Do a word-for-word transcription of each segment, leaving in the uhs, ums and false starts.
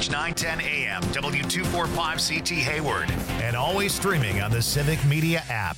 News nine ten A M, W two forty-five C T Hayward, and always streaming on the Civic Media app.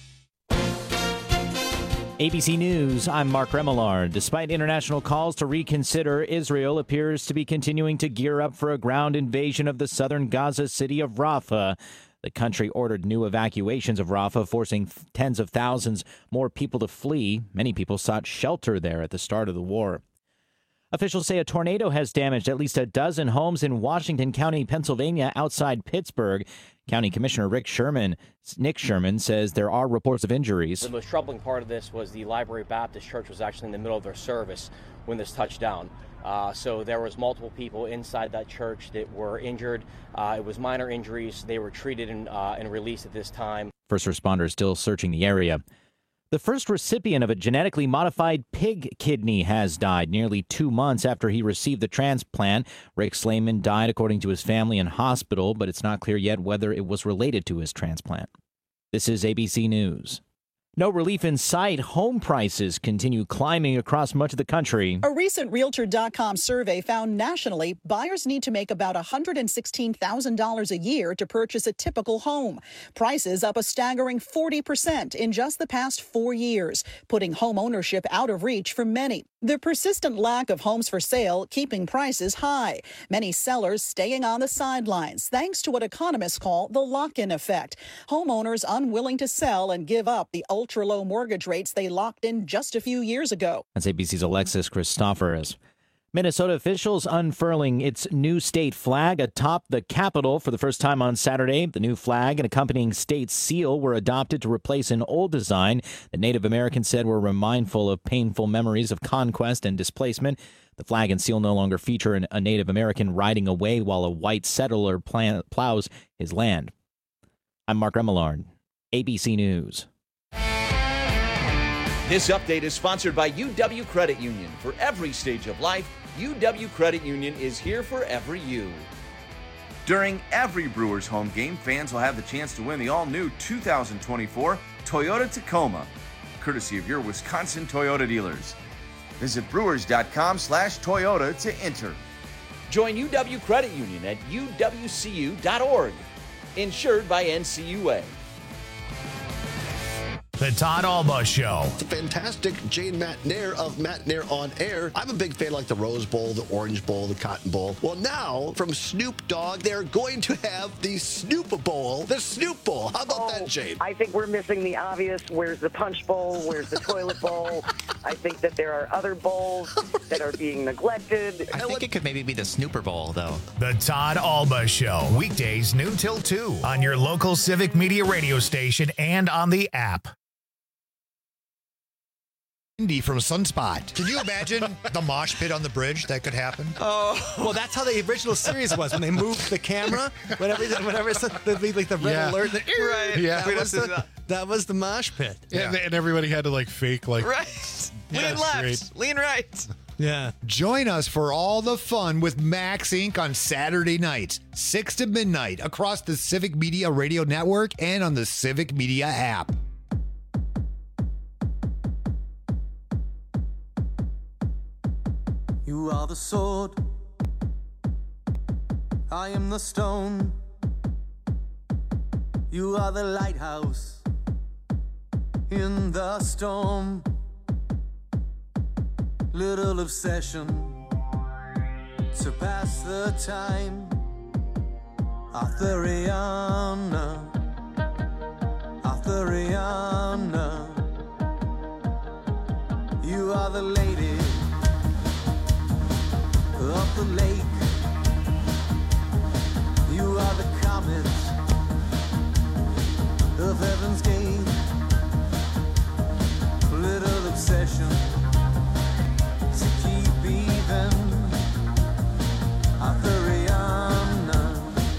A B C News, I'm Mark Remillard. Despite international calls to reconsider, Israel appears to be continuing to gear up for a ground invasion of the southern Gaza city of Rafah. The country ordered new evacuations of Rafah, forcing tens of thousands more people to flee. Many people sought shelter there at the start of the war. Officials say a tornado has damaged at least a dozen homes in Washington County, Pennsylvania, outside Pittsburgh. County Commissioner Rick Sherman, Nick Sherman says there are reports of injuries. The most troubling part of this was the Library Baptist Church was actually in the middle of their service when this touched down. Uh, so there was multiple people inside that church that were injured. Uh, it was minor injuries. They were treated and, uh, and released at this time. First responders still searching the area. The first recipient of a genetically modified pig kidney has died nearly two months after he received the transplant. Rick Slayman died according to his family in hospital, but it's not clear yet whether it was related to his transplant. This is A B C News. No relief in sight. Home prices continue climbing across much of the country. A recent Realtor dot com survey found nationally, buyers need to make about one hundred sixteen thousand dollars a year to purchase a typical home. Prices up a staggering forty percent in just the past four years, putting home ownership out of reach for many. The persistent lack of homes for sale keeping prices high. Many sellers staying on the sidelines thanks to what economists call the lock-in effect. Homeowners unwilling to sell and give up the ultra-low mortgage rates they locked in just a few years ago. That's A B C's Alexis Christoforous. Minnesota officials unfurling its new state flag atop the Capitol for the first time on Saturday. The new flag and accompanying state seal were adopted to replace an old design that Native Americans said were mindful of painful memories of conquest and displacement. The flag and seal no longer feature an, a Native American riding away while a white settler pl- plows his land. I'm Mark Remillard, A B C News. This update is sponsored by U W Credit Union. For every stage of life, U W Credit Union is here for every you. During every Brewers home game, fans will have the chance to win the all-new two thousand twenty-four Toyota Tacoma, courtesy of your Wisconsin Toyota dealers. Visit brewers.com slash Toyota to enter. Join U W Credit Union at U W C U dot org. Insured by N C U A. The Todd Alba Show. It's a fantastic Jane McNair of McNair on Air. I'm a big fan like the Rose Bowl, the Orange Bowl, the Cotton Bowl. Well, now, from Snoop Dogg, they're going to have the Snoop Bowl, the Snoop Bowl. How about oh, that, Jane? I think we're missing the obvious. Where's the Punch Bowl? Where's the Toilet Bowl? I think that there are other bowls that are being neglected. I think it could maybe be the Snooper Bowl, though. The Todd Alba Show. Weekdays noon till two on your local Civic Media radio station and on the app. Indy from Sunspot. Can you imagine the mosh pit on the bridge that could happen? Oh, well, that's how the original series was when they moved the camera. Whenever, whenever it's there'd be like the red Yeah. alert. The, Right. Yeah. That was the, that was the mosh pit. Yeah. And, and everybody had to like fake like. Right. Yeah, lean left. great. Lean right. Yeah. Join us for all the fun with Max Incorporated on Saturday nights, six to midnight, across the Civic Media Radio Network and on the Civic Media app. You are the sword, I am the stone. You are the lighthouse in the storm. Little obsession to pass the time. Arthuriana, Arthuriana. You are the lady of the lake. You are the comet of heaven's gate. Little obsession to keep even. Arthuriana,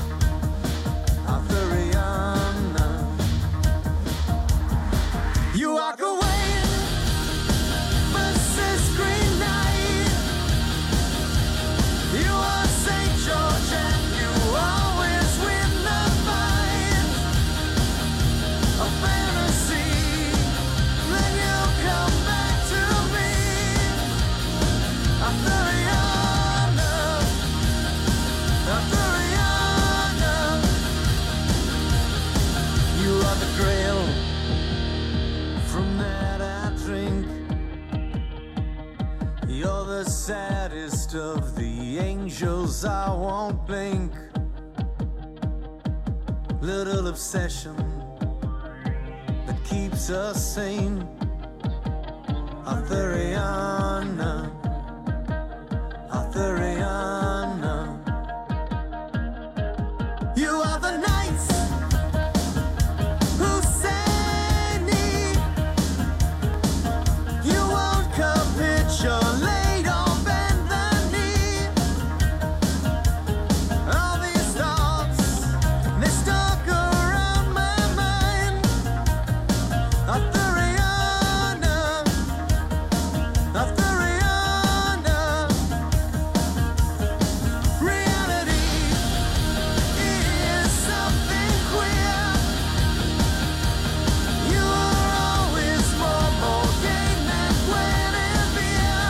Arthuriana. You walk away versus green night. You are I won't blink. Little obsession that keeps us sane. Arthuriana, Arthuriana. You are the knights who say me. You won't capitulate or bend the knee. All these thoughts, they stalk around my mind. Arthuriana, Arthuriana. Reality is something queer. You are always more, more game than Guinevere.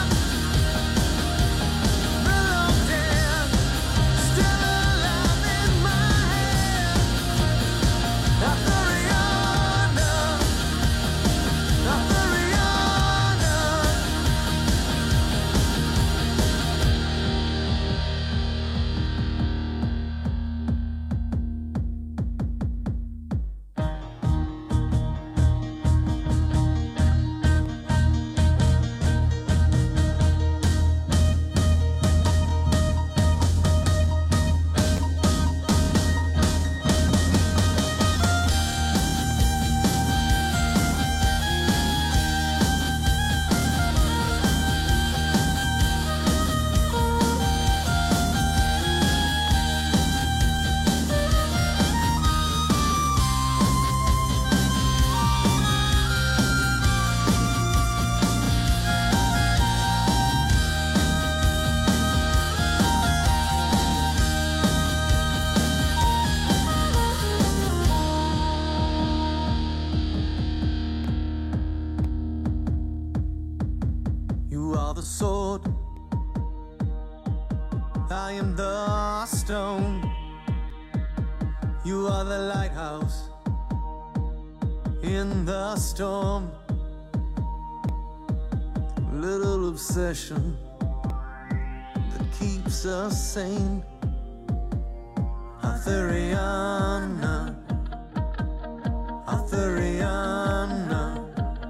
Belonged in, still alive in my head. Arthuriana, Arthuriana. You are the sword, I am the stone. You are the lighthouse in the storm. Little obsession that keeps us sane. Arthuriana, Arthuriana.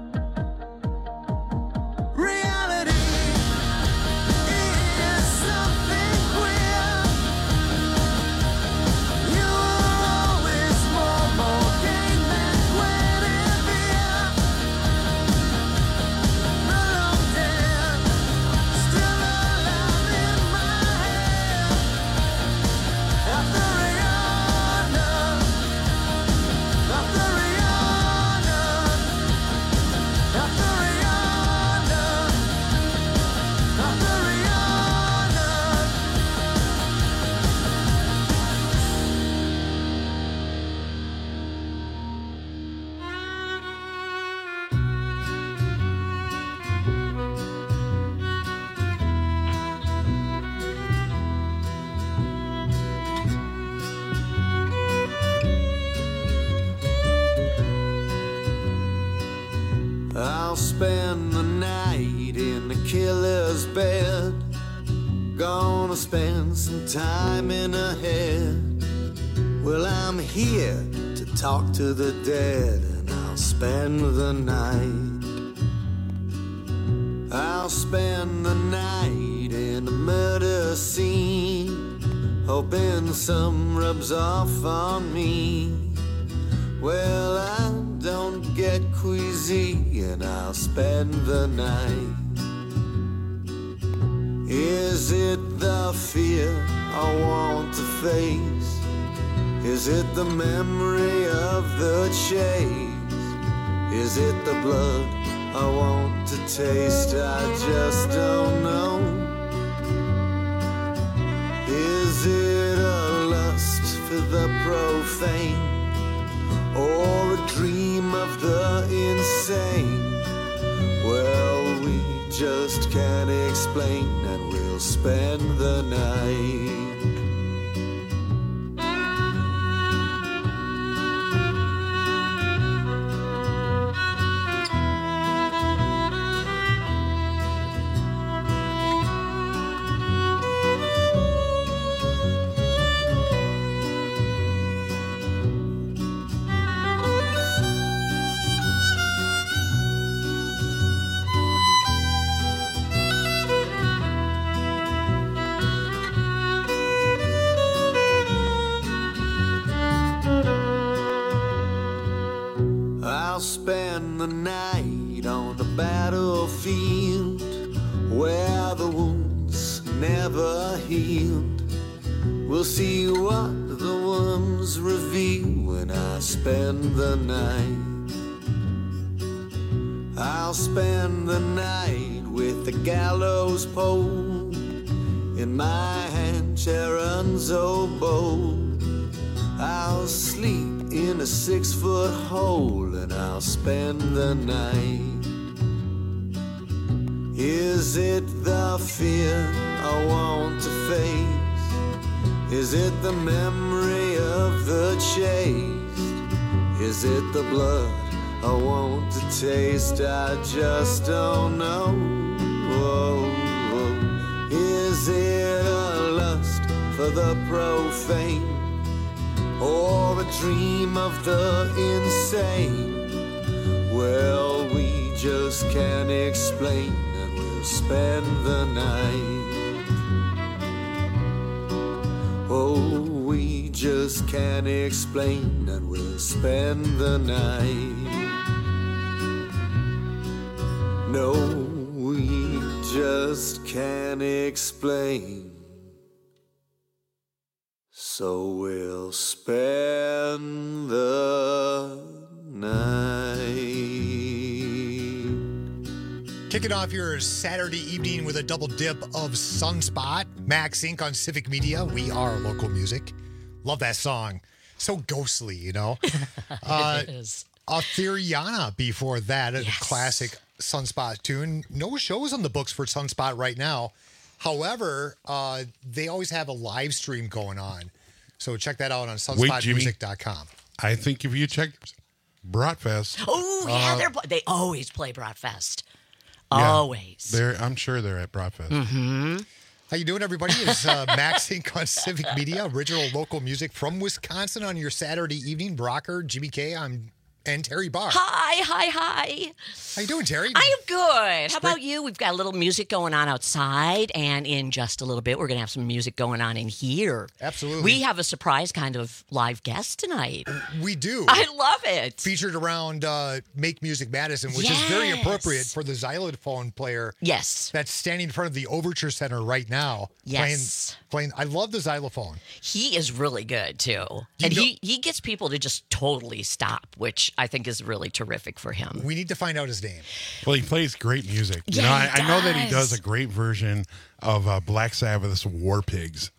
Reality is something queer. You are always more, more game than Guinevere. Belonged in, still alive in my head. Arthuriana, Arthuriana, Arthuriana, Arthuriana. I'll spend the night in the killer's bed. Gonna spend some time in her head. Well, I'm here to talk to the dead, and I'll spend the night. I'll spend the night in a murder scene, hoping some rubs off on me. Well, I don't get queasy, and I'll spend the night. Is it the fear I want to face? Is it the memory of the chase? Is it the blood I want to taste? I just don't know. Is it a lust for the profane, or a dream of the insane? Well, we just can't explain, and we'll spend the night. We'll see what the worms reveal when I spend the night. I'll spend the night with the gallows pole in my hand, Sharon's oboe. I'll sleep in a six-foot hole and I'll spend the night. Is it the fear I want to face? Is it the memory of the chase? Is it the blood I want to taste? I just don't know. Whoa, whoa. Is it a lust for the profane, or a dream of the insane? Well, we just can't explain, and we'll spend the night. Oh, we just can't explain, and we'll spend the night. No, we just can't explain, so we'll spend the night. Kicking off your Saturday evening with a double dip of Sunspot, Max Incorporated on Civic Media. We are local music. Love that song. So ghostly, you know. uh, It is. Aetheriana before that, a Yes. classic Sunspot tune. No shows on the books for Sunspot right now. However, uh, they always have a live stream going on. So check that out on sunspot music dot com. I think if you check Bratfest. Oh, yeah, uh, they're, they always play Bratfest. yeah, Always. They're, I'm sure they're at Bratfest. Mm-hmm. How you doing, everybody? It's uh, Max Incorporated on Civic Media, original local music from Wisconsin on your Saturday evening. Brocker, Jimmy K, I'm and Terry Barr. Hi, hi, hi. How you doing, Terry? I am good. How about you? We've got a little music going on outside, and in just a little bit, we're going to have some music going on in here. Absolutely. We have a surprise kind of live guest tonight. We do. I love it. Featured around uh, Make Music Madison, which is very appropriate for the xylophone player. Yes. That's standing in front of the Overture Center right now. Yes. Playing, playing. I love the xylophone. He is really good, too. and know- he, he gets people to just totally stop, which I think is really terrific for him. We need to find out his name. Well, he plays great music. You Yeah, know, I, he I know that he does. does a great version of uh, Black Sabbath's War Pigs.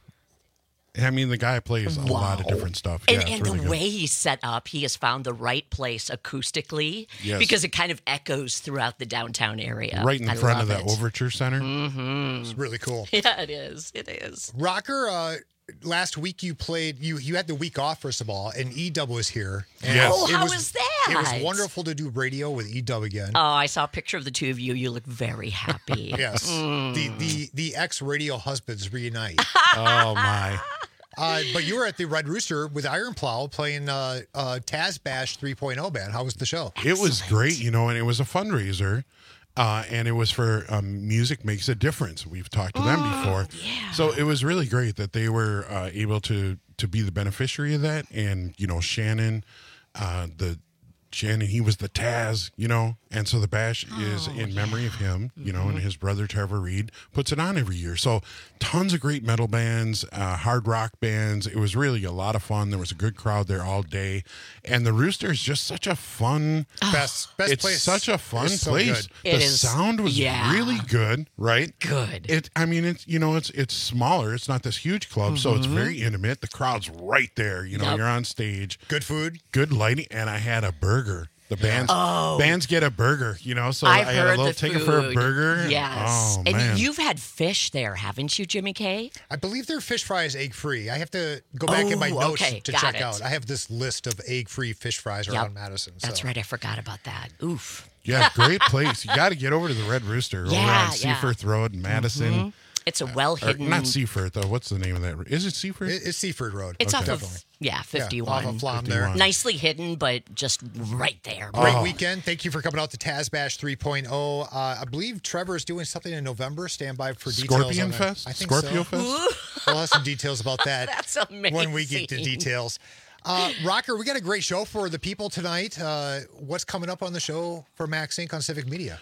I mean, the guy plays a lot of different stuff. And, yeah, it's and really the good. way he's set up, he has found the right place acoustically Yes. because it kind of echoes throughout the downtown area. right in I front of love the it. Overture Center. Mm-hmm. It's really cool. Yeah, it is. It is. Rocker, uh, last week you played, you you had the week off, first of all, and E-Dub was here. And Yes. Oh, it how was, was that? It was wonderful to do radio with E-Dub again. Oh, I saw a picture of the two of you. You look very happy. Yes. Mm. The, the, the ex-radio husbands reunite. Oh, my. Uh, but you were at the Red Rooster with Iron Plow playing uh, uh, Taz Bash three point oh band. How was the show? It was great, you know, and it was a fundraiser. Uh, and it was for um, Music Makes a Difference. We've talked to them before. Yeah. So it was really great that they were uh, able to to be the beneficiary of that. And, you know, Shannon, uh, the Shannon, he was the Taz, you know, and so the bash is in memory of him, you know, and his brother Trevor Reed puts it on every year. So tons of great metal bands, uh, hard rock bands. It was really a lot of fun. There was a good crowd there all day, and the Rooster is just such a fun, Best best it's place. such a fun It's so place. good. It the is- sound was yeah. really good, right? Good. It, I mean, it's you know, it's it's smaller. It's not this huge club, so it's very intimate. The crowd's right there. You know, Yep. you're on stage. Good food. Good lighting, and I had a burger. The bands, Oh. bands get a burger, you know. So I've I had a heard little the ticket food. for a burger. Yes. Oh and man. you've had fish there, haven't you, Jimmy K? I believe their fish fry is egg free. I have to go back in my Oh, notes okay. to Got check it. out. I have this list of egg free fish fries Yep. around Madison. That's so. right. I forgot about that. Oof. Yeah, great place. You got to get over to the Red Rooster over Yeah, on yeah. Seafirth Road in Madison. Mhm. It's a well Or hidden. not Seafirth though. What's the name of that? Is it Seafirth? It- it's Seaford Road. It's Okay. off Definitely. of yeah, fifty-one. off of Flom there. fifty-one. Nicely hidden, but just right there. Great Oh. weekend. Thank you for coming out to Taz Bash three point oh. Uh, I believe Trevor is doing something in November. Stand by for details. Scorpion on that. Fest? I think Scorpio so. Fest? We'll have some details about that That's amazing. when we get to details. Uh, Rocker, we got a great show for the people tonight. Uh, what's coming up on the show for Max Incorporated on Civic Media?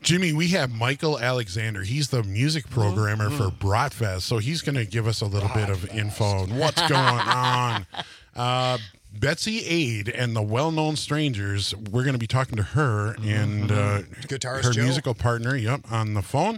Jimmy, we have Michael Alexander. He's the music programmer Mm-hmm. for Bratfest, so he's going to give us a little bit of info on what's going on. Uh, Betsy Aid and the Well-Known Strangers, we're going to be talking to her and uh, Guitarist her Joe. musical partner, yep, on the phone.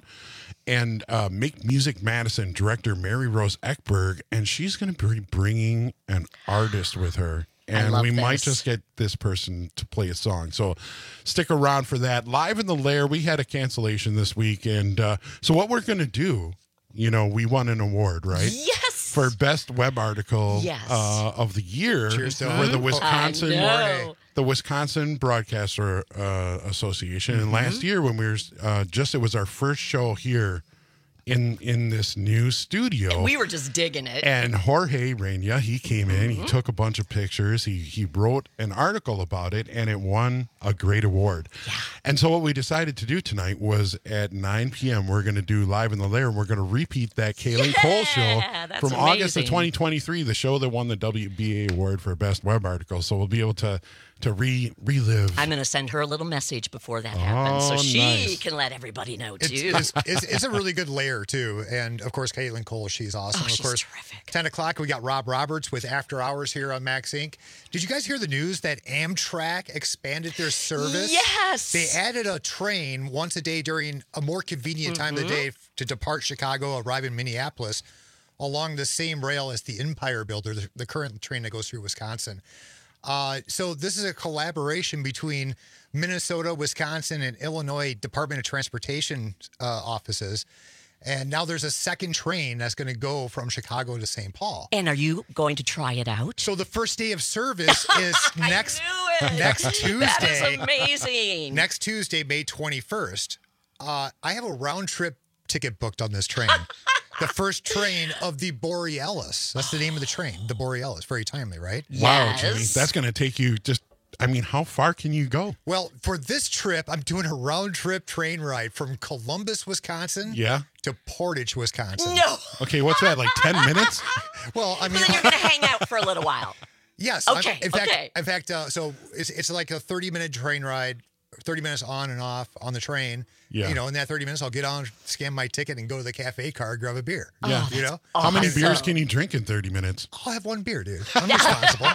And uh, Make Music Madison director Mary Rose Ekberg, and she's going to be bringing an artist with her. And love we might this. just get this person to play a song. So stick around for that. Live in the Lair, we had a cancellation this week. And uh, so what we're going to do, you know, we won an award, right? Yes. For best web article Yes. uh, of the year Cheers to for the Mhm. Wisconsin I know. the Wisconsin Broadcaster uh, Association. And last year when we were uh, just, it was our first show here in in this new studio. We were just digging it. And Jorge Reina, he came in, Mm-hmm. he took a bunch of pictures, he he wrote an article about it, and it won a great award. Yeah. And so what we decided to do tonight was at nine p.m., we're going to do Live in the Lair, and we're going to repeat that Kaylee Yeah, Cole show that's from August of amazing. twenty twenty-three, the show that won the W B A award for Best Web Article. So we'll be able to to re relive. I'm going to send her a little message before that happens so Oh, she nice. can let everybody know, It's, too. it's, it's, it's a really good layer, too. And, of course, Caitlin Cole, she's awesome. Oh, of she's course, terrific. ten o'clock, we got Rob Roberts with After Hours here on Max Incorporated. Did you guys hear the news that Amtrak expanded their service? Yes. They added a train once a day during a more convenient time of the day f- to depart Chicago, arrive in Minneapolis, along the same rail as the Empire Builder, the, the current train that goes through Wisconsin. Uh, so this is a collaboration between Minnesota, Wisconsin, and Illinois Department of Transportation uh, offices. And now there's a second train that's going to go from Chicago to Saint Paul. And are you going to try it out? So the first day of service is next I knew it. next Tuesday. That is amazing. Next Tuesday, May twenty-first. Uh, I have a round trip ticket booked on this train. The first train of the Borealis. That's the name of the train, the Borealis. Very timely, right? Wow, Yes. Jimmy, that's going to take you just, I mean, how far can you go? Well, for this trip, I'm doing a round trip train ride from Columbus, Wisconsin Yeah. to Portage, Wisconsin. No. Okay, what's that, like ten minutes? Well, I mean, Well, then you're going to hang out for a little while. yes. I'm- Okay, in fact, okay. in fact, uh, so it's it's like a thirty minute train ride, thirty minutes on and off on the train. Yeah. You know, in that thirty minutes, I'll get on, scan my ticket, and go to the cafe car, grab a beer. Yeah. You know, How many awesome. beers can you drink in thirty minutes? I'll have one beer, dude. I'm responsible.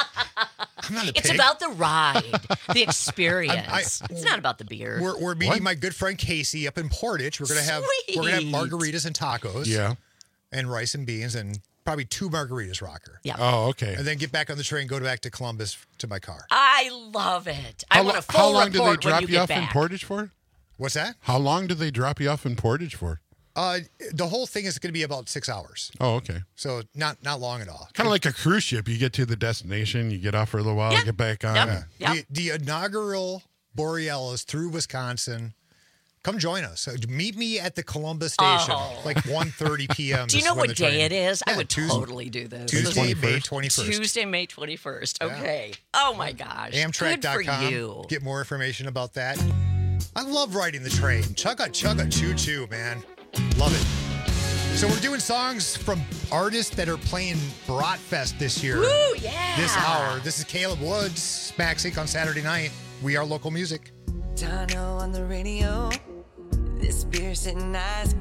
I'm not a It's pig. about the ride, the experience. I- it's not about the beer. We're, we're meeting my good friend Casey up in Portage. We're gonna have we're gonna have Sweet. margaritas and tacos. Yeah. And rice and beans and probably two margaritas, Rocker. Yeah. Oh, okay. And then get back on the train, go back to Columbus to my car. I love it. I How, want lo- a full how long do they report when drop you you, get off in back. Portage for? What's that? How long do they drop you off in Portage for? Uh, the whole thing is going to be about six hours, Oh, okay. so not not long at all. Kind of like a cruise ship. You get to the destination, you get off for a little while, Yeah. get back on. Yep. and- Yep. The, the inaugural Borealis through Wisconsin. Come join us. Uh, Meet me at the Columbus station, Oh. like one thirty p.m. Do you is know when what the train- day it is? I Yeah, would Tuesday, totally do this. Tuesday, May twenty-first. twenty-first. Tuesday, May twenty-first. Okay. Oh my gosh. Amtrak Good dot for com. you. Get more information about that. I love riding the train. Chugga chugga choo choo, man. Love it. So we're doing songs from artists that are playing Bratfest this year. Woo, yeah. This hour. This is Caleb Woods, Max Inc on Saturday night. We are local music. Dano on the radio. This beer sitting ice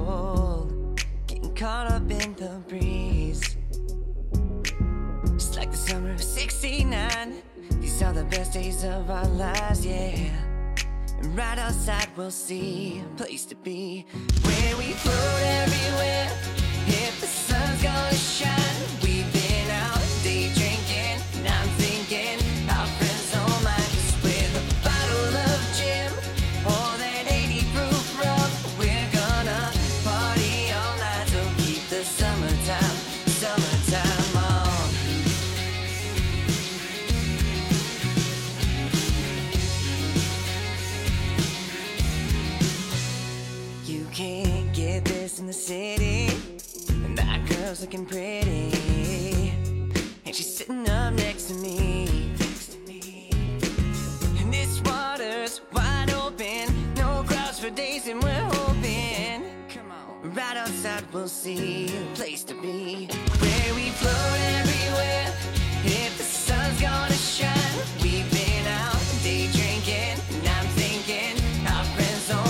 cold. Getting caught up in the breeze. Just like the summer of sixty-nine. These are the best days of our lives, yeah. And right outside we'll see a place to be where we float everywhere. If the sun's gonna shine, we've been out day drinking, and I'm thinking our friends don't mind us with a bottle of gin or that eighty proof rum. We're gonna party all night, so keep the summertime, summertime on. You can't get this in the city. And that girl's looking pretty. And she's sitting up next to me. Next to me. And this water's wide open. No crowds for days, and we're hoping. Come on. Right outside, we'll see a place to be. Where we float everywhere. If the sun's gonna shine, we've been out day drinking. And I'm thinking our friends don't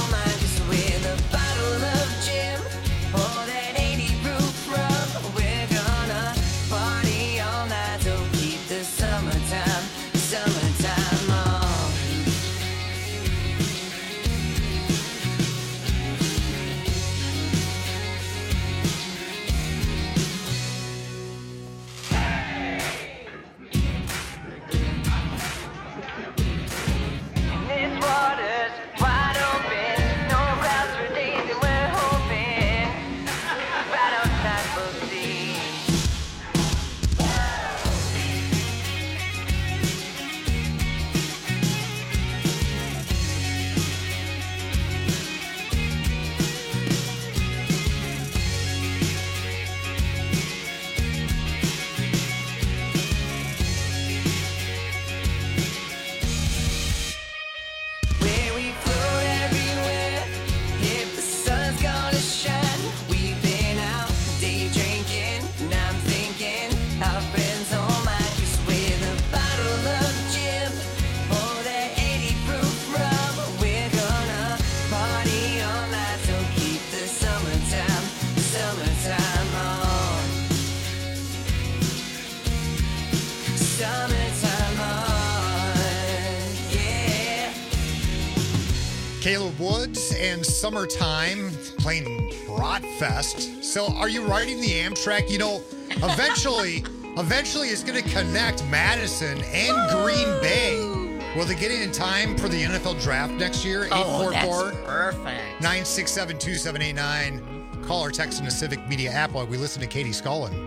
Caleb Woods and Summertime playing Bratfest. So are you riding the Amtrak? You know, eventually, eventually it's going to connect Madison and Green Bay. Will they get it in time for the N F L draft next year? Oh, that's perfect. nine six seven, two seven eight nine. Call or text in the Civic Media app while we listen to Katie Scullin.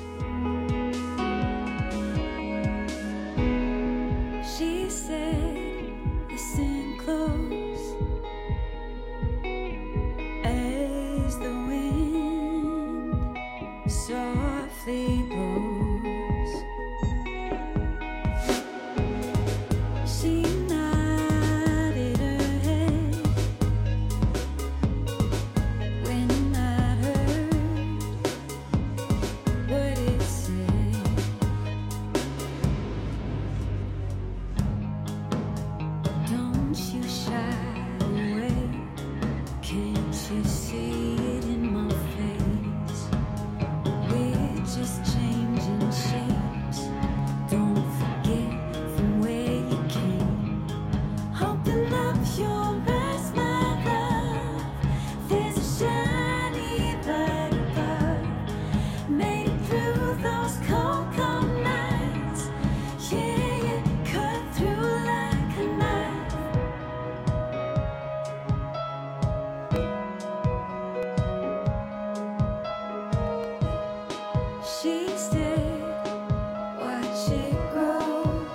She said, listen close as the wind softly blows. She nodded her head when I heard what it said. Don't you shy away. Can't you see it in my face? We're just changing shapes. Don't forget from where you came. Open up your eyes, my love. There's a shiny light above. Made it through those cold, cold nights. Yeah, you cut through like a knife. She said, watch it grow,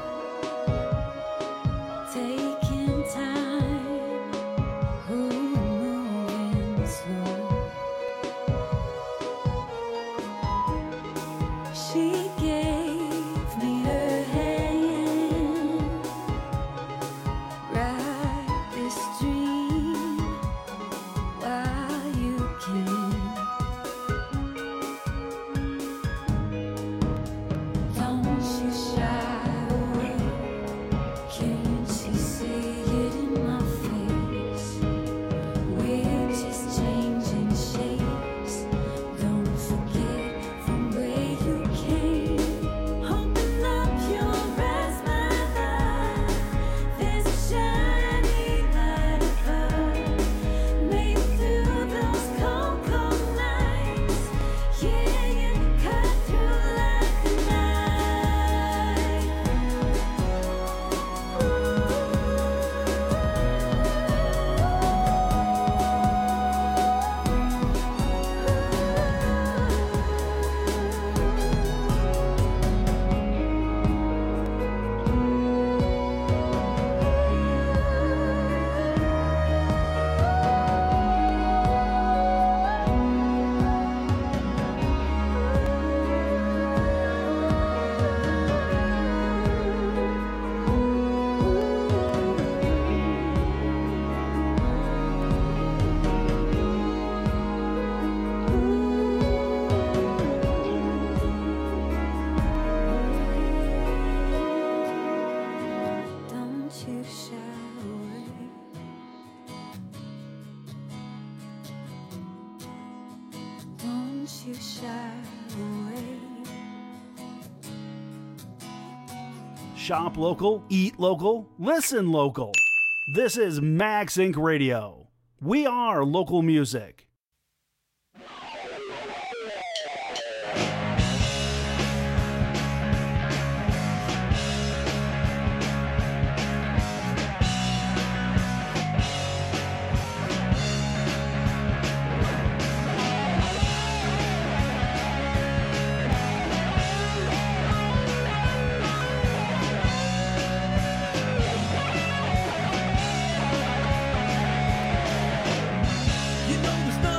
taking time, ooh, moving slow. She gave me her hand, ride this dream while you can. Don't you shy away. Can't you see it in my face? We're just changing shapes. Don't forget from where you came. Open up your eyes, my love. There's a shiny light above. Made it through those cold, cold nights. Yeah, you cut through like a knife. Don't you shy away. Don't you shy away. Shop local, eat local, listen local. This is Max Incorporated. Radio. We are local music. You know there's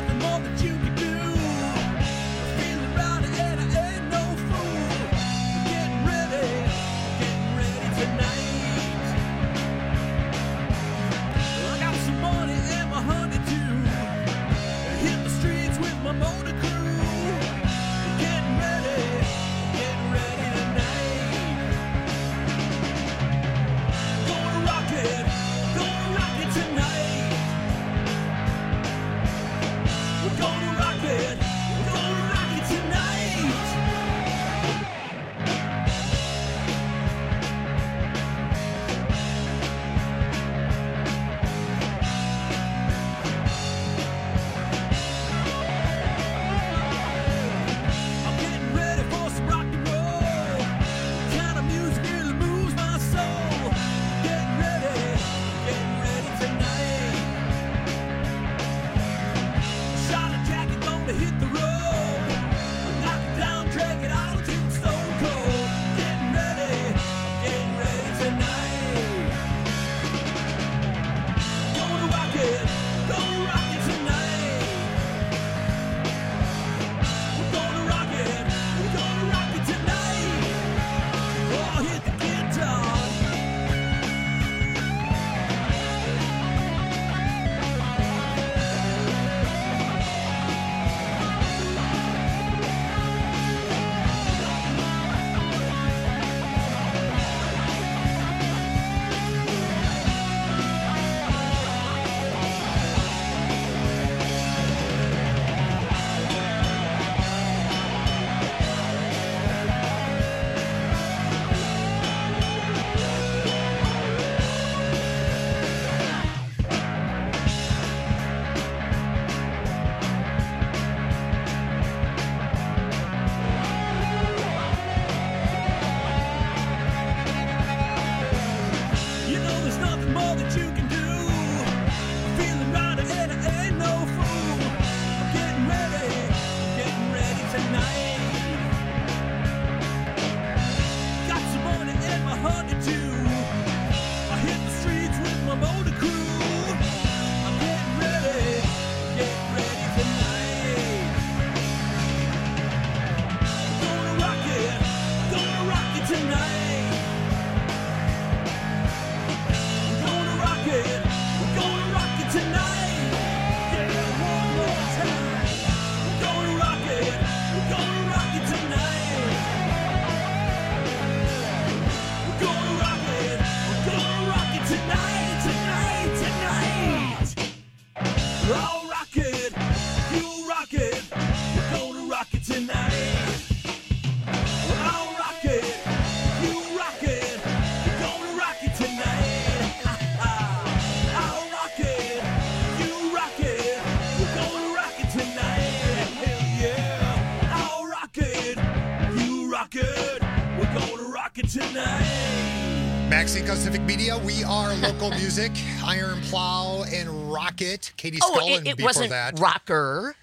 Rocket tonight. Max Inc. on Civic Media. We are local music. Iron Plow and Rocket. Katie Oh, Scullin it, it before wasn't that. rocker.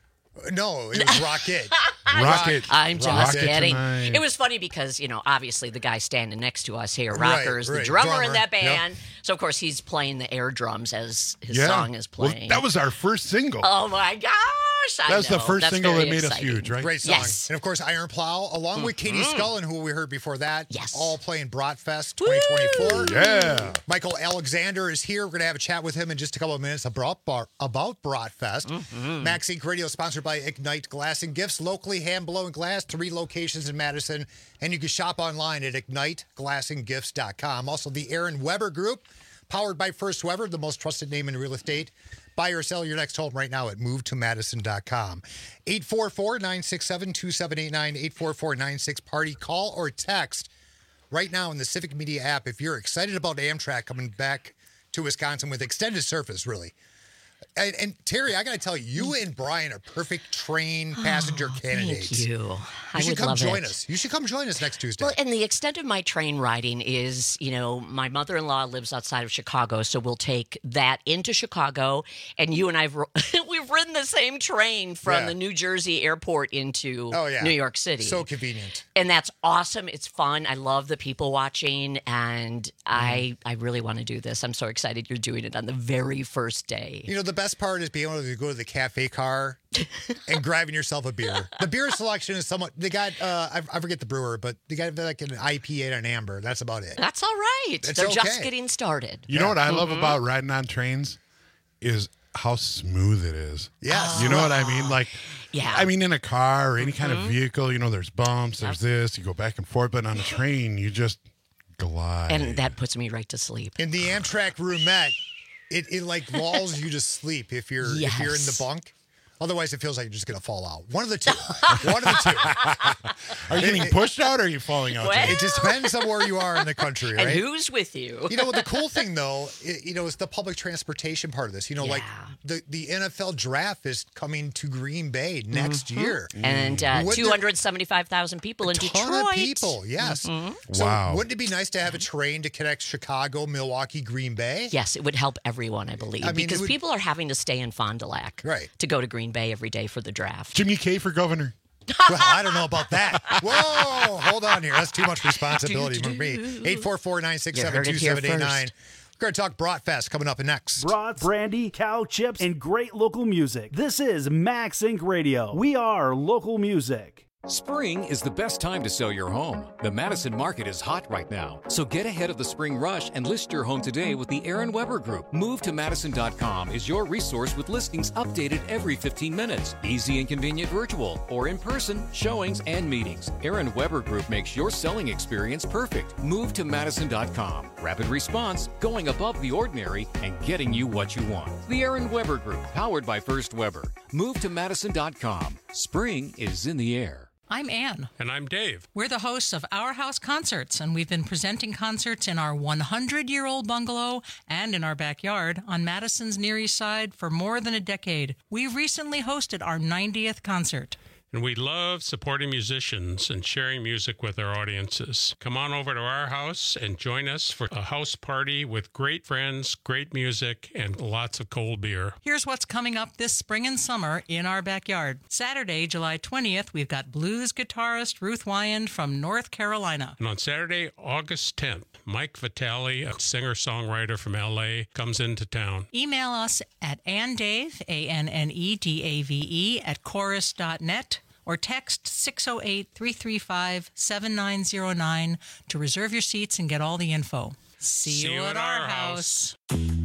No, it was Rocket. Rocket. I'm just Rocket kidding. tonight. It was funny because, you know, obviously the guy standing next to us here, Right, Rocker, is the right. drummer, Drummer, in that yep. band. So, of course, he's playing the air drums as his Yeah. song is Well, playing. that was our first single. Oh, my gosh. I That was the know. first That's single very that made us exciting. huge, right? Great song. Yes. And of course, Iron Plow, along with Katie Mhm. Scullin, who we heard before that. Yes. All playing Bratfest twenty twenty-four. Yeah. Michael Alexander is here. We're going to have a chat with him in just a couple of minutes about, bar, about Bratfest. Mhm. Max Inc. Radio sponsored by Ignite Glass and Gifts, locally hand-blown glass, three locations in Madison. And you can shop online at ignite glass and gifts dot com. Also, the Aaron Weber Group, powered by First Weber, the most trusted name in real estate. Buy or sell your next home right now at move to madison dot com. eight four four, nine six seven, two seven eight nine, eight four four, nine six party. Call or text right now in the Civic Media app if you're excited about Amtrak coming back to Wisconsin with extended service, really. And, and Terry, I got to tell you, you and Brian are perfect train passenger Oh, candidates. Thank you. You I should would come love join it. us. You should come join us next Tuesday. Well, and the extent of my train riding is, you know, my mother-in-law lives outside of Chicago, so we'll take that into Chicago, and you and I've we've ridden the same train from Yeah. the New Jersey airport into Oh, yeah. New York City. So convenient. And that's awesome. It's fun. I love the people watching, and I I really want to do this. I'm so excited you're doing it on the very first day. You know, the best part is being able to go to the cafe car and grabbing yourself a beer. The beer selection is somewhat, they got, uh, I, I forget the brewer, but they got like an I P A and an amber. That's about it. That's all right. It's They're just okay. getting started. You know what I love Mhm. about riding on trains is how smooth it is. Yes. You know what I mean? Like, Yeah. I mean, in a car or any kind of Mhm. vehicle, you know, there's bumps, there's this, you go back and forth, but on a train, you just glide. And that puts me right to sleep. In the Amtrak roomette, it, it like lulls you to sleep if you're if you're in the Yes. bunk. Otherwise, it feels like you're just going to fall out. One of the two. One of the two. Are you getting pushed out or are you falling out? Well- It just depends on where you are in the country, right? And who's with you? You know, the cool thing, though, i you know, is the public transportation part of this. You know, like the, the N F L draft is coming to Green Bay next Mhm. year. And uh, Wouldn't two hundred seventy-five thousand people in there- Detroit. ton of people, yes. Mhm. So Wow. wouldn't it be nice to have a train to connect Chicago, Milwaukee, Green Bay? Yes, it would help everyone, I believe, I mean, it because would- people are having to stay in Fond du Lac Right. to go to Green Bay every day for the draft. Jimmy K for governor. Well, I don't know about that. Whoa, hold on here. That's too much responsibility for me. eight four four, nine six seven, two seven eight nine. We're going to talk Bratfest coming up next. Brats, brandy, cow chips, and great local music. This is Max Inc Radio. We are local music. Spring is the best time to sell your home. The Madison market is hot right now, so get ahead of the spring rush and list your home today with the Aaron Weber Group. move to madison dot com is your resource with listings updated every fifteen minutes. Easy and convenient virtual or in person showings and meetings. Aaron Weber Group makes your selling experience perfect. move to madison dot com. Rapid response, going above the ordinary, and getting you what you want. The Aaron Weber Group, powered by First Weber. move to madison dot com. Spring is in the air. I'm Ann. And I'm Dave. We're the hosts of Our House Concerts, and we've been presenting concerts in our hundred-year-old bungalow and in our backyard on Madison's Near East Side for more than a decade. We recently hosted our ninetieth concert. And we love supporting musicians and sharing music with our audiences. Come on over to our house and join us for a house party with great friends, great music, and lots of cold beer. Here's what's coming up this spring and summer in our backyard. Saturday, July twentieth, we've got blues guitarist Ruth Wyand from North Carolina. And on Saturday, August tenth, Mike Vitale, a singer-songwriter from L A, comes into town. Email us at annedave, A N N E D A V E, at chorus dot net. Or text six oh eight, three three five, seven nine oh nine to reserve your seats and get all the info. See, See you at our house.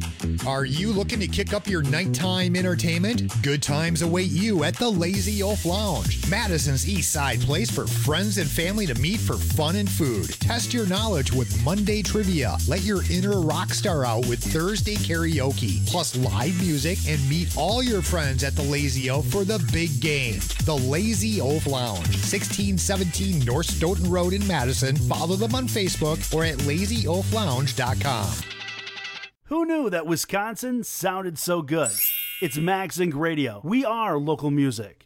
Are you looking to kick up your nighttime entertainment? Good times await you at the Lazy Oaf Lounge, Madison's East Side place for friends and family to meet for fun and food. Test your knowledge with Monday trivia. Let your inner rock star out with Thursday karaoke, plus live music, and meet all your friends at the Lazy Oaf for the big game. The Lazy Oaf Lounge, sixteen seventeen North Stoughton Road in Madison. Follow them on Facebook or at lazy oaf lounge dot com. Who knew that Wisconsin sounded so good? It's Max Inc Radio. We are local music.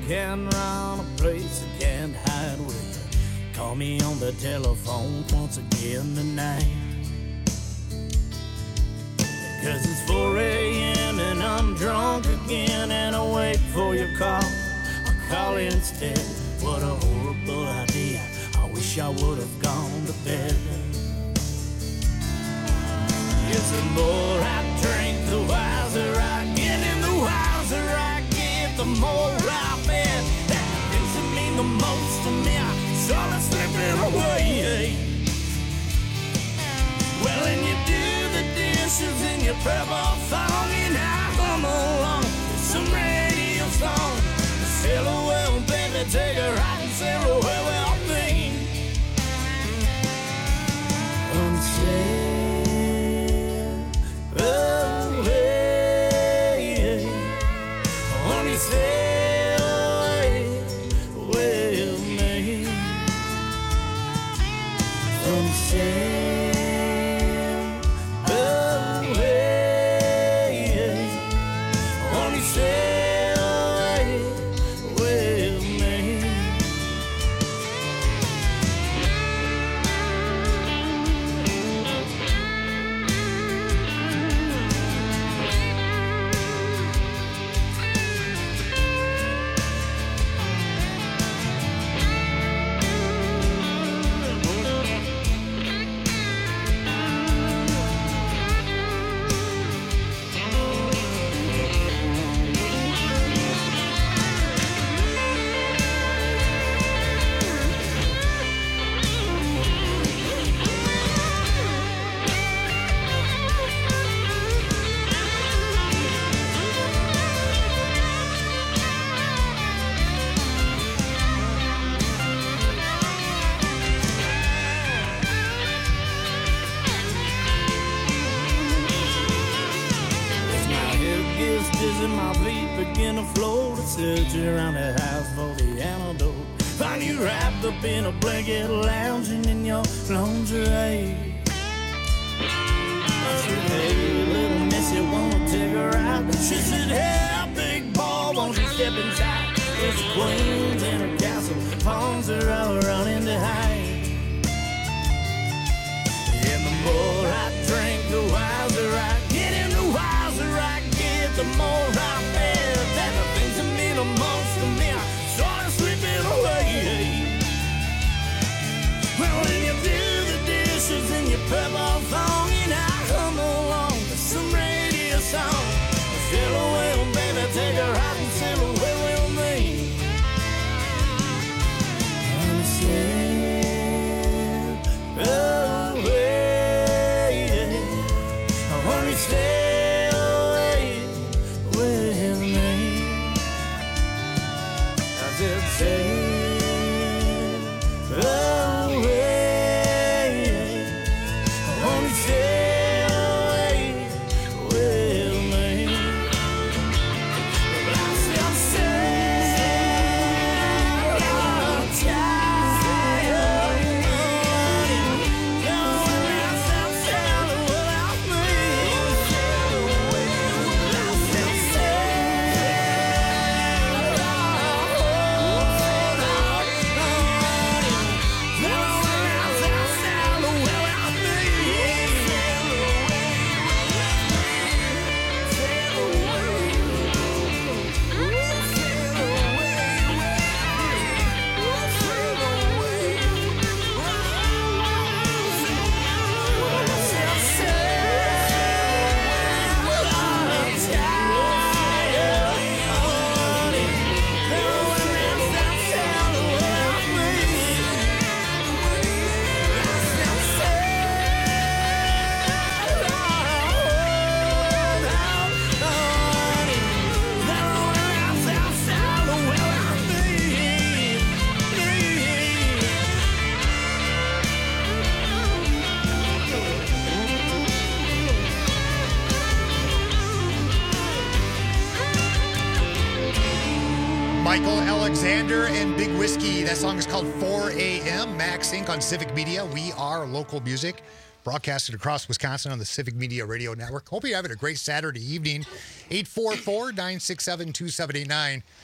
can't run a place I can't hide with. Call me on the telephone once again tonight. Cause it's four a.m. and I'm drunk again, and I wait for your call. I call instead. What a horrible idea. I wish I would have gone to bed. Yes, the more I drink, the wiser I get, and the wiser I get, the more I bet that things that mean the most to me are sort of slipping away. Well, and you do the dishes in your purple thong, and I come along with some radio song. Sail away, baby, take a ride and sail away with me. Unsail away, only sail away with me. Unsail away, only sail away with me. Dizzy, my feet begin to float. I search around the house for the antidote. Find you wrapped up in a blanket, lounging in your lingerie. I said, hey, little miss, you wanna take a ride? She said, hey, big ball, won't you step inside? There's queens in her castle, pawns are all running to hide. And the more I drink, the wiser I get, and the wiser I get, the more I bet that the things that mean the most to me are sort of slipping away. Well, when you do the dishes in your purple thong, and I come along with some radio song, sail away, oh baby, take a ride and sail away with me. And sail away, I want to stay away with me. I said sail away, I want to stay away with me. But I still sail, I'm tired. Michael Alexander and Big Whiskey. That song is called four a.m. Max Inc on Civic Media. We are local music, broadcasted across Wisconsin on the Civic Media Radio Network. Hope you're having a great Saturday evening. eight four four, nine six seven, two seven eight nine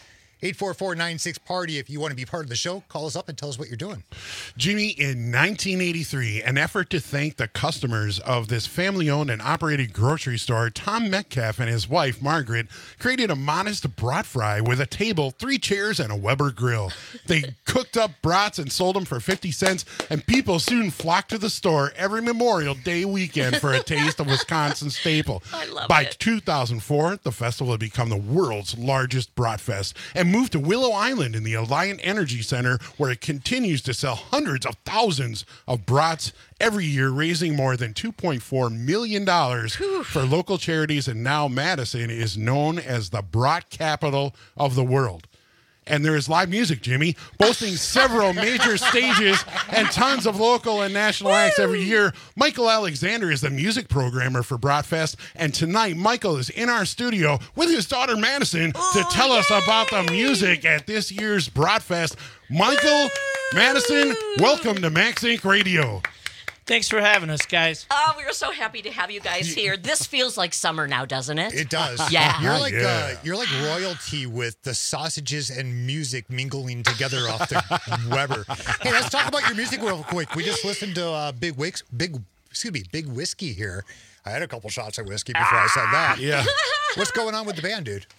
eight four four, nine six, party. If you want to be part of the show, call us up and tell us what you're doing. Jimmy, in nineteen eighty-three, an effort to thank the customers of this family-owned and operated grocery store, Tom Metcalf and his wife, Margaret, created a modest brat fry with a table, three chairs, and a Weber grill. They cooked up brats and sold them for fifty cents, and people soon flocked to the store every Memorial Day weekend for a taste of Wisconsin staple. I love By it. two thousand four, the festival had become the world's largest Bratfest and moved to Willow Island in the Alliant Energy Center, where it continues to sell hundreds of thousands of brats every year, raising more than two point four million dollars for local charities. And now Madison is known as the brat capital of the world. And there is live music, Jimmy, boasting several major stages and tons of local and national acts every year. Michael Alexander is the music programmer for Bratfest, and tonight Michael is in our studio with his daughter Madison to tell us about the music at this year's Bratfest. Michael, Madison, welcome to Max Inc Radio. Thanks for having us, guys. Oh, we are so happy to have you guys here. This feels like summer now, doesn't it? It does. Yeah. You're like Yeah. uh, you're like royalty with the sausages and music mingling together off the Weber. Hey, let's talk about your music real quick. We just listened to uh, Big Wicks, Big excuse me, Big Whiskey here. I had a couple shots of whiskey before I said that. Yeah. What's going on with the band, dude?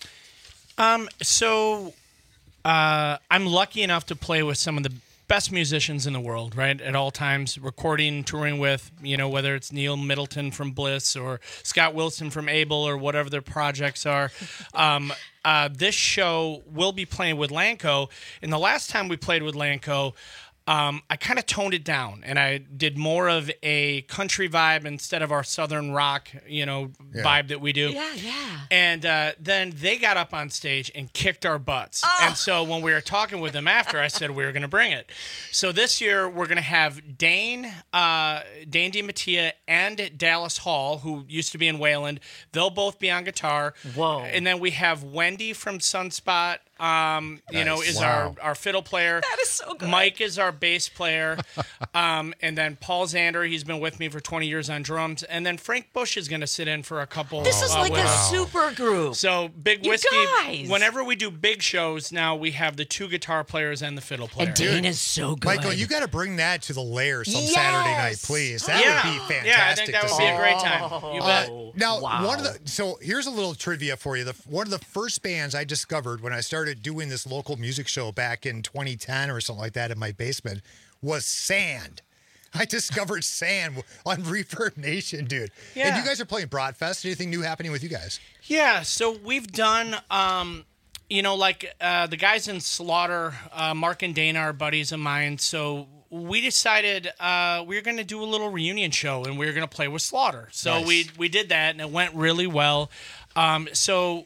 Um, so uh, I'm lucky enough to play with some of the best musicians in the world, right? At all times, recording, touring with, you know, whether it's Neil Middleton from Bliss or Scott Wilson from Abel or whatever their projects are. Um, uh, this show will be playing with Lanco. And the last time we played with Lanco, um, I kind of toned it down and I did more of a country vibe instead of our southern rock, you know, Yeah. vibe that we do. Yeah, yeah. And uh, then they got up on stage and kicked our butts. Oh. And so when we were talking with them after, I said we were going to bring it. So this year we're going to have Dane, uh, Dane DiMattia and Dallas Hall, who used to be in Wayland. They'll both be on guitar. Whoa. And then we have Wendy from Sunspot, um, you know, Nice. is Wow. our, our fiddle player. That is so good. Mike is our bass player. um, and then Paul Zander, he's been with me for twenty years on drums. And then Frank Bush is going to sit in for a couple. This is uh, like with a us. super group. So Big You Whiskey. guys. Whenever we do big shows, now we have the two guitar players and the fiddle player. And Dane is so good. Michael, you got to bring that to the Lair some Yes. Saturday night, please. That yeah, would be fantastic. yeah, I think that to would see. be a great time. You bet. Uh, now, Wow. one of the so here's a little trivia for you. The one of the first bands I discovered when I started doing this local music show back in twenty ten or something like that in my basement was Sand. I discovered Sand on Reverb Nation, dude. And Yeah. you guys are playing Broadfest. Anything new happening with you guys? Yeah, so we've done, um, you know, like uh, the guys in Slaughter, uh, Mark and Dana are buddies of mine. So we decided uh, we were going to do a little reunion show and we were going to play with Slaughter. So Nice. we we did that and it went really well. Um, so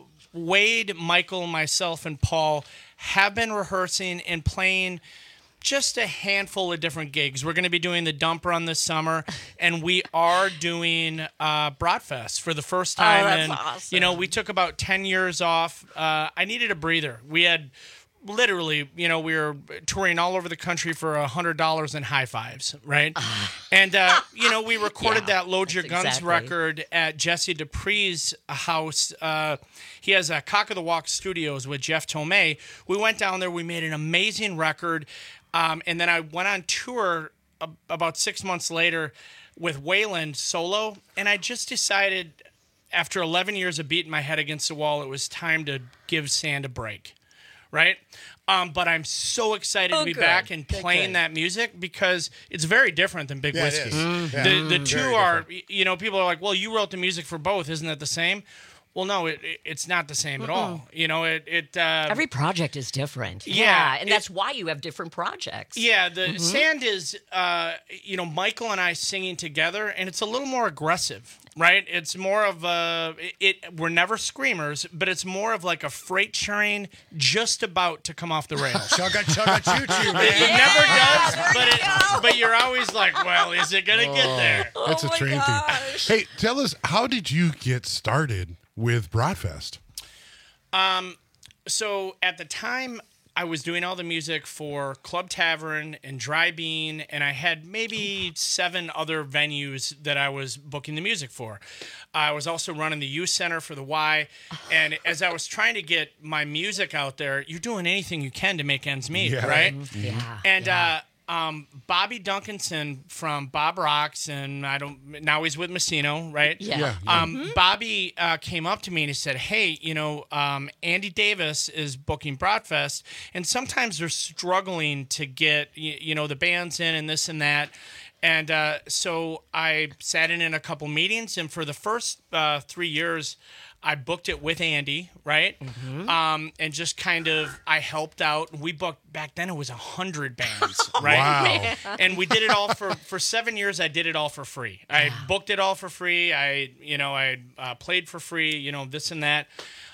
Wade, Michael, myself, and Paul have been rehearsing and playing just a handful of different gigs. We're going to be doing the Dump Run this summer, and we are doing uh, Bratfest for the first Oh, time. that's and awesome. you know, we took about ten years off. Uh, I needed a breather. We had literally, you know, we were touring all over the country for a hundred dollars in high fives, right? and uh, you know, we recorded Yeah, that Load Your Guns exactly. record at Jesse Dupree's house. Uh, he has a Cock of the Walk Studios with Jeff Tomei. We went down there. We made an amazing record. Um, and then I went on tour a- about six months later with Wayland solo. And I just decided after eleven years of beating my head against the wall, it was time to give Sand a break. Right? Um, but I'm so excited Oh, to be good. back and Good, playing good. that music because it's very different than Big Yeah, it Whiskey. is. Mhm. Yeah. The, the Mm, two very are, you know, people are like, well, you wrote the music for both. Isn't that the same? Well, no, it, it, it's not the same at all. You know, it, it uh, Every project is different. Yeah, and it- that's why you have different projects. Yeah, the Mhm. Sand is, uh, you know, Michael and I singing together, and it's a little more aggressive, right? It's more of a, it, it. We're never screamers, but it's more of like a freight train just about to come off the rails. Chugga, chugga, choo choo, man. It, it never does, but it, but you're always like, well, is it gonna get there? That's a train thing. Hey, tell us, how did you get started with Bratfest? Um, so at the time, I was doing all the music for Club Tavern and Dry Bean, and I had maybe seven other venues that I was booking the music for. I was also running the youth center for the Y, and as I was trying to get my music out there, you're doing anything you can to make ends meet, Yeah. right? Yeah. And yeah. uh Um, Bobby Duncanson from Bob Rocks, and I don't. Now he's with Messino, right? Yeah. Yeah, yeah. Um, Bobby uh, came up to me and he said, "Hey, you know, um, Andy Davis is booking Broadfest, and sometimes they're struggling to get you, you know the bands in and this and that." And uh, so I sat in in a couple meetings, and for the first uh, three years, I booked it with Andy, right? Mm-hmm. Um, and just kind of, I helped out. We booked, back then it was a hundred bands, right? Wow. And we did it all for, for seven years, I did it all for free. I booked it all for free. I, you know, I uh, played for free, you know, this and that.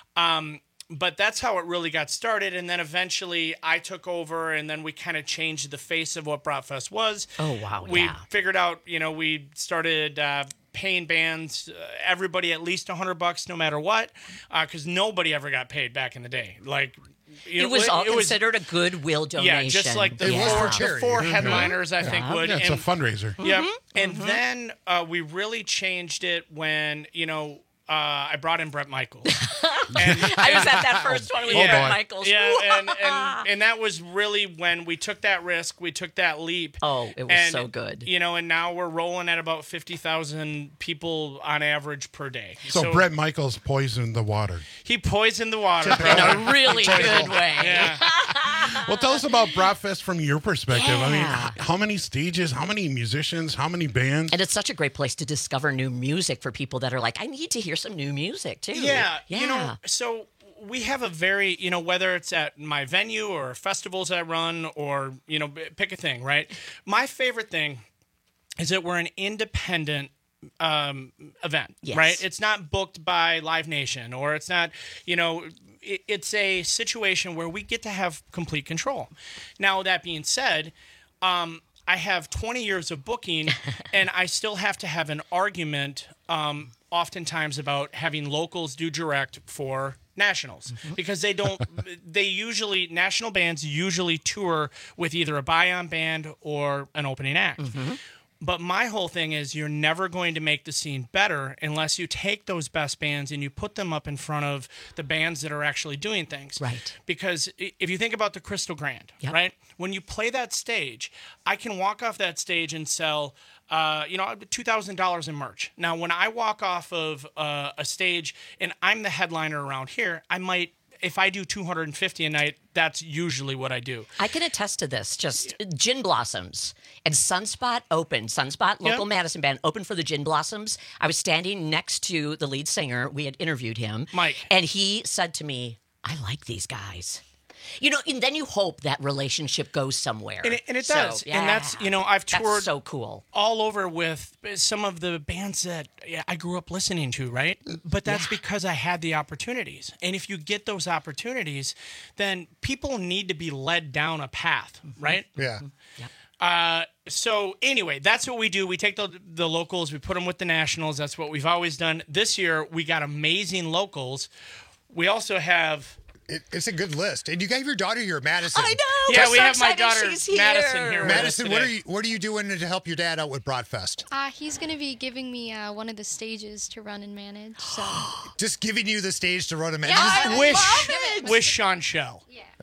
Um, but that's how it really got started. And then eventually I took over, and then we kind of changed the face of what Bratfest was. Oh, wow, We yeah. figured out, you know, we started uh, paying bands, uh, everybody at least a hundred bucks no matter what, because uh, nobody ever got paid back in the day. Like, you it know, was all it was- considered a goodwill donation. Yeah, just like the, Yeah. four, for the charity. four Mhm. headliners, I Yeah. think, would. Yeah, it's a and, fundraiser. Yeah, Mhm. and Mhm. then uh, we really changed it when, you know, uh, I brought in Brett Michaels. And, I was at that first one with Oh, Brett boy. Michaels. Yeah, and, and and that was really when we took that risk, we took that leap. Oh, it was and, so good. You know, and now we're rolling at about fifty thousand people on average per day. So, Brett Michaels poisoned the water. He poisoned the water. in a really good way. Yeah. Well, tell us about Bratfest from your perspective. I mean, Yeah. h- how many stages, how many musicians, how many bands? And it's such a great place to discover new music for people that are like, I need to hear some new music too. Yeah, yeah. you know, so we have a very, you know, whether it's at my venue or festivals I run or, you know, b- pick a thing, right? My favorite thing is that we're an independent um, event, Yes. right? It's not booked by Live Nation, or it's not, you know, it, it's a situation where we get to have complete control. Now, that being said, um, I have twenty years of booking, and I still have to have an argument um, oftentimes about having locals do direct for nationals, because they don't, they usually, national bands usually tour with either a buy-on band or an opening act. But my whole thing is, you're never going to make the scene better unless you take those best bands and you put them up in front of the bands that are actually doing things. Right. Because i- if you think about the Crystal Grand, right? When you play that stage, I can walk off that stage and sell, uh, you know, two thousand dollars in merch. Now, when I walk off of uh, a stage and I'm the headliner around here, I might, if I do two hundred fifty a night, that's usually what I do. I can attest to this. Just Gin Blossoms and Sunspot opened. Sunspot, local Yeah. Madison band, opened for the Gin Blossoms. I was standing next to the lead singer. We had interviewed him. Mike. And he said to me, I like these guys. You know, and then you hope that relationship goes somewhere. And it, and it So, does. yeah. And that's, you know, I've That's toured so cool. all over with some of the bands that yeah, I grew up listening to, right? But that's because I had the opportunities. And if you get those opportunities, then people need to be led down a path, right? Yeah. Uh, so anyway, that's what we do. We take the the locals, we put them with the nationals. That's what we've always done. This year, we got amazing locals. We also have... It, it's a good list. And you gave your daughter here, Madison. I know. Yeah, we're we so have my excited daughter, she's here. Madison, here with us Madison, what are today. you what are you doing to help your dad out with Broadfest? Uh, he's going to be giving me uh, one of the stages to run and manage. So Just giving you the stage to run a man. I Wish, love it. wish Sean Shell.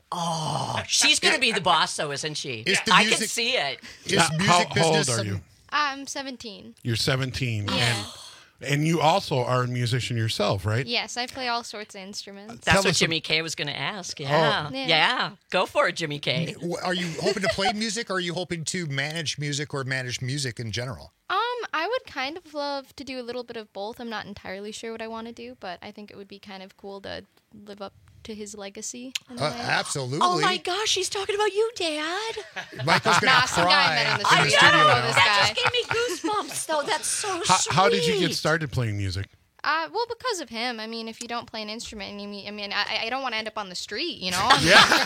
Oh, she's going to be the boss, though, isn't she? Is the I can music- see it. Is How- music how, how business old are some- you? I'm seventeen. You're seventeen. Yeah. And, and you also are a musician yourself, right? Yes, I play all sorts of instruments. That's Tell what us Jimmy K was going to ask. Yeah. Oh. yeah. Yeah. Go for it, Jimmy K. W- Are you hoping to play music, or are you hoping to manage music or manage music in general? Um, I would kind of love to do a little bit of both. I'm not entirely sure what I want to do, but I think it would be kind of cool to live up to his legacy. In a Uh, way. absolutely. Oh, my gosh, she's talking about you, Dad. Michael's gonna Nah, some guy I met cry on the in the street. I studio don't know now. this That guy. just gave me goosebumps, though. That's so How, sweet. how did you get started playing music? Uh, well, because of him. I mean, if you don't play an instrument, I mean, I, mean, I, I don't want to end up on the street, you know?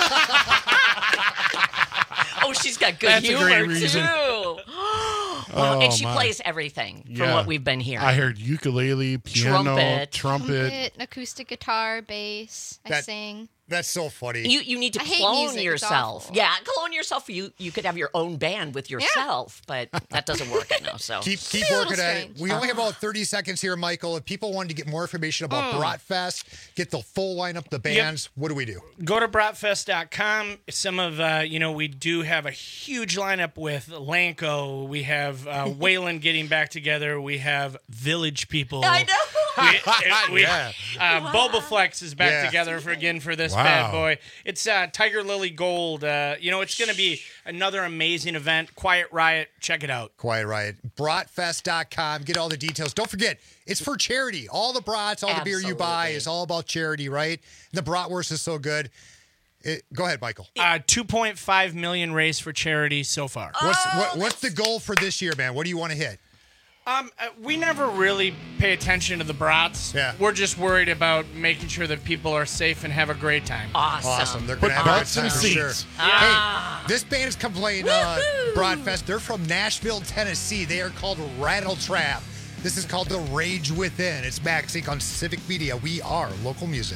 Oh, she's got good That's a humor, great reason. too. Wow, Oh, and she my. plays everything from Yeah. what we've been hearing. I heard ukulele, piano, Trumpet. trumpet. Trumpet, acoustic guitar, bass. I That- sing. That's so funny. You you need to I hate clone music. It's yourself. awful. Yeah, clone yourself. You you could have your own band with yourself, but that doesn't work, I know. So Keep keep It's a little working at it. strange. We only have about thirty seconds here, Michael. If people wanted to get more information about Mm. Bratfest, get the full lineup, the bands, what do we do? Go to bratfest dot com. Some of, uh, you know, we do have a huge lineup with Lanco. We have uh, Wayland getting back together. We have Village People. I know. We, we, Yeah. uh, Wow. Boba Flex is back Yeah. together for again for this Wow. bad boy. It's uh, Tiger Lily Gold. Uh, you know, it's going to be another amazing event. Quiet Riot. Check it out. Quiet Riot. Bratfest dot com. Get all the details. Don't forget, it's for charity. All the brats, all the beer you buy Absolutely. is all about charity, right? And the bratwurst is so good. It, go ahead, Michael. Uh, two point five million raised for charity so far. What's what, what's the goal for this year, man? What do you want to hit? Um, uh, we never really pay attention to the brats. Yeah. We're just worried about making sure that people are safe and have a great time. Awesome. Awesome. They're Put going to have a good butts in time for sure. seats. Ah. Hey, this band is playing uh, Bratfest. They're from Nashville, Tennessee. They are called Rattle Trap. This is called The Rage Within. It's Max Inc on Civic Media. We are local music.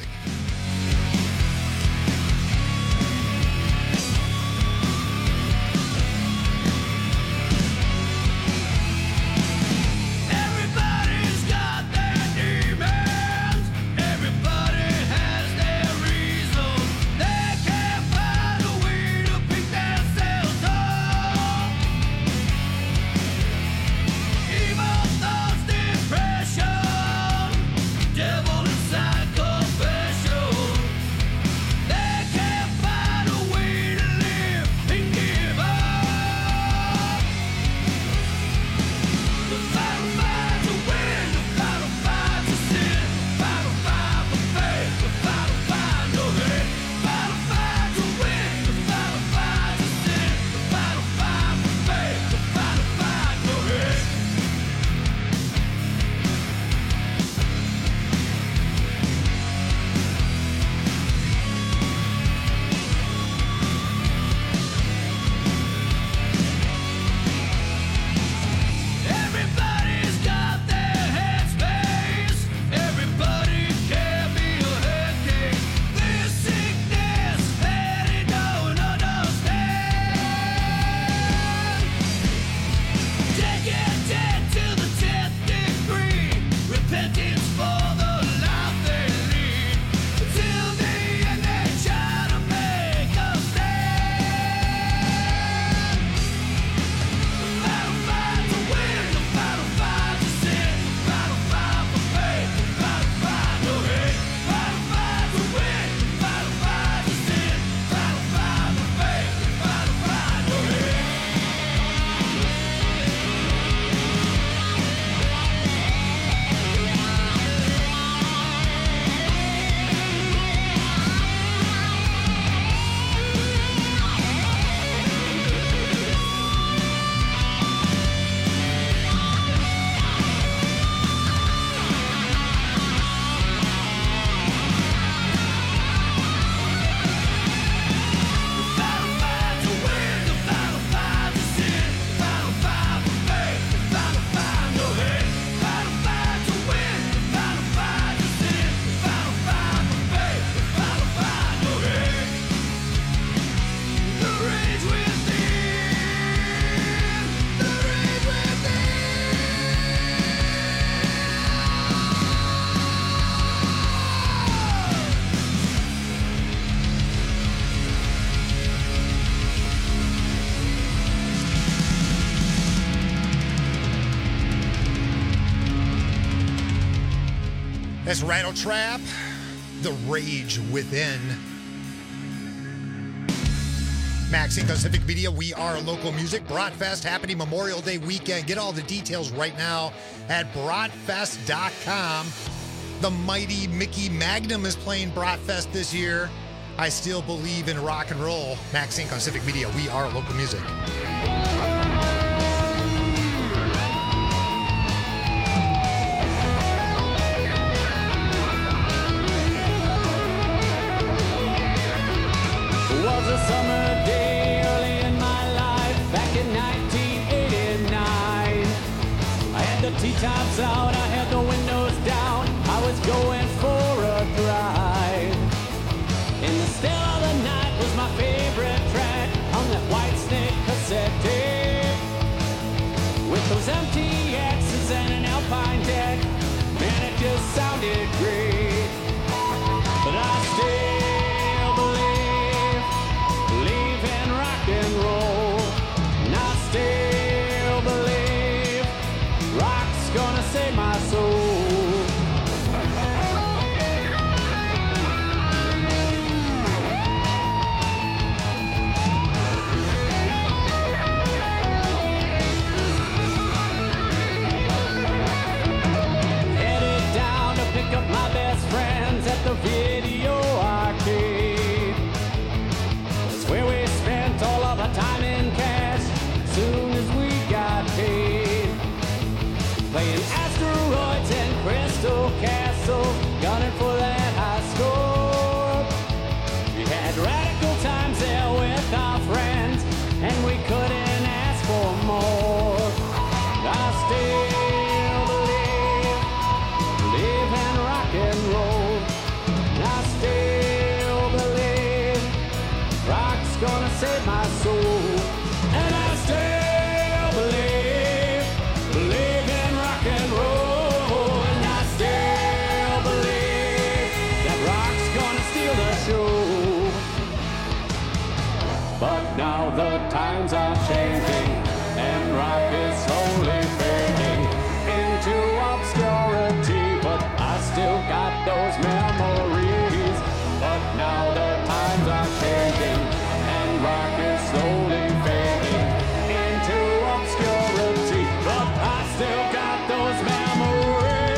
Everybody's got their demons. Everybody has their reasons. They can't find a way to pick themselves up. Evil thoughts, depression, devil inside confession. They can't find a way to live and give up. The battle fight to win, the battle fight to sin, battle fight for faith, the battle fight no hate, battle fight to win, the battle fight to sin, the battle fight for faith, the battle fight no hate. Everybody's got their headspace. Everybody can be a head case. This sickness that he don't understand. Take it dead to the tenth degree. Repentance for the life they lead. Till the end they try to make a stand. Battle fight to win, the battle fight to sin, battle fight for faith, the battle fight no hate, battle fight to win, battle fight to sin, battle fight for faith, the battle fight no hate. Battle fight to win, the battle fight to sin, battle fight for faith, the battle fight no hate, battle fight to win, the battle fight to sin, battle fight for faith, the battle fight no hate. The rage within, the rage That's Rattle Trap, The Rage Within. Max Inc on Civic Media. We are local music. Bratfest happening Memorial Day weekend. Get all the details right now at bratfest dot com. The mighty Mickey Magnum is playing Bratfest this year. I still believe in rock and roll. Max Inc on Civic Media. We are local music. was a summer day early in my life back in nineteen eighty-nine. I had the T-tops out, I had the windows down, I was going for a drive. In the Those M T X's and an Alpine deck, man, it just sounded great. But I still believe, believe in rock and roll. And I still believe rock's gonna save my soul. The video arcade. It's where we spent all of our time in cash soon as we got paid. Playing asteroids and Crystal Castle, gunning for that high score. We had radical times there with our friends, and we couldn't ask for more. I still believe, believe in rock and roll. I still believe rock's gonna save my soul. And I still believe, believe in rock and roll. And I still believe that rock's gonna steal the show. But now the times are changing, and rock is slowly fading into obscurity. But I still got those memories. But now the times are changing, and rock is slowly fading into obscurity. But I still got those memories.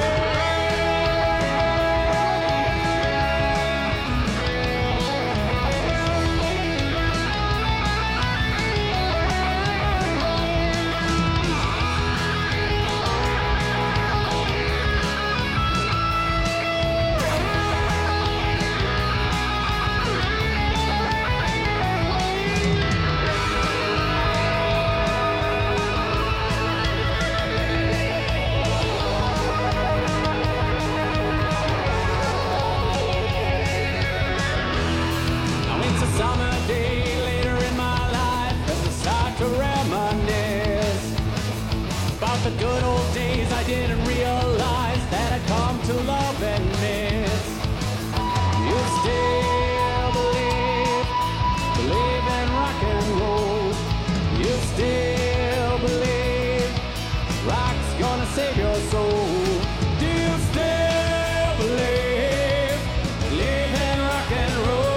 Summer day later in my life, as I start to reminisce about the good old days I didn't realize that I'd come to love and miss. You still believe, believe in rock and roll. You still believe rock's gonna save your soul. Do you still believe, believe in rock and roll?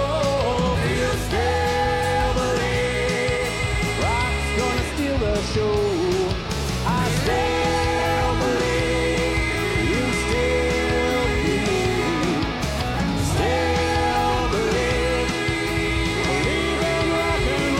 Show. I still believe, you still believe, still believe, believe in rock and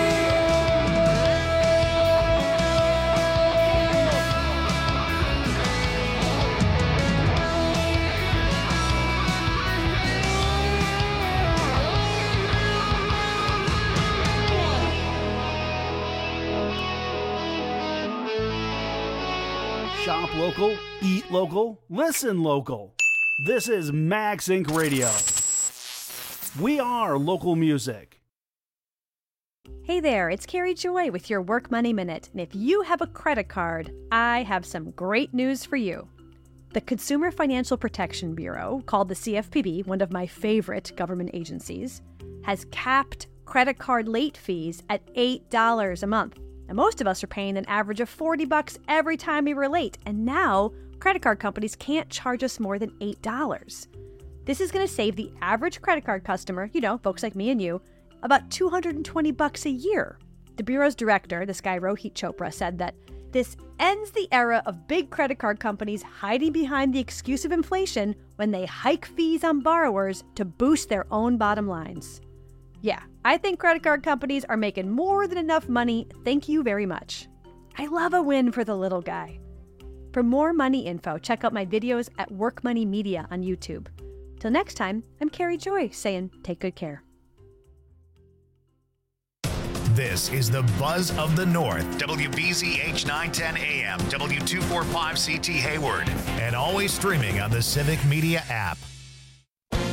Shop local, eat local, listen local. This is Max Incorporated. Radio. We are local music. Hey there, it's Carrie Joy with your Work Money Minute. And if you have a credit card, I have some great news for you. The Consumer Financial Protection Bureau, called the C F P B, one of my favorite government agencies, has capped credit card late fees at eight dollars a month. And most of us are paying an average of forty bucks every time we were late. And now credit card companies can't charge us more than eight dollars. This is going to save the average credit card customer, you know, folks like me and you, about two hundred twenty bucks a year. The Bureau's director, this guy Rohit Chopra, said that this ends the era of big credit card companies hiding behind the excuse of inflation when they hike fees on borrowers to boost their own bottom lines. Yeah, I think credit card companies are making more than enough money. Thank you very much. I love a win for the little guy. For more money info, check out my videos at Work Money Media on YouTube. Till next time, I'm Carrie Joy saying take good care. This is the Buzz of the North, W B Z H nine ten A M, W two forty-five C T Hayward, and always streaming on the Civic Media app.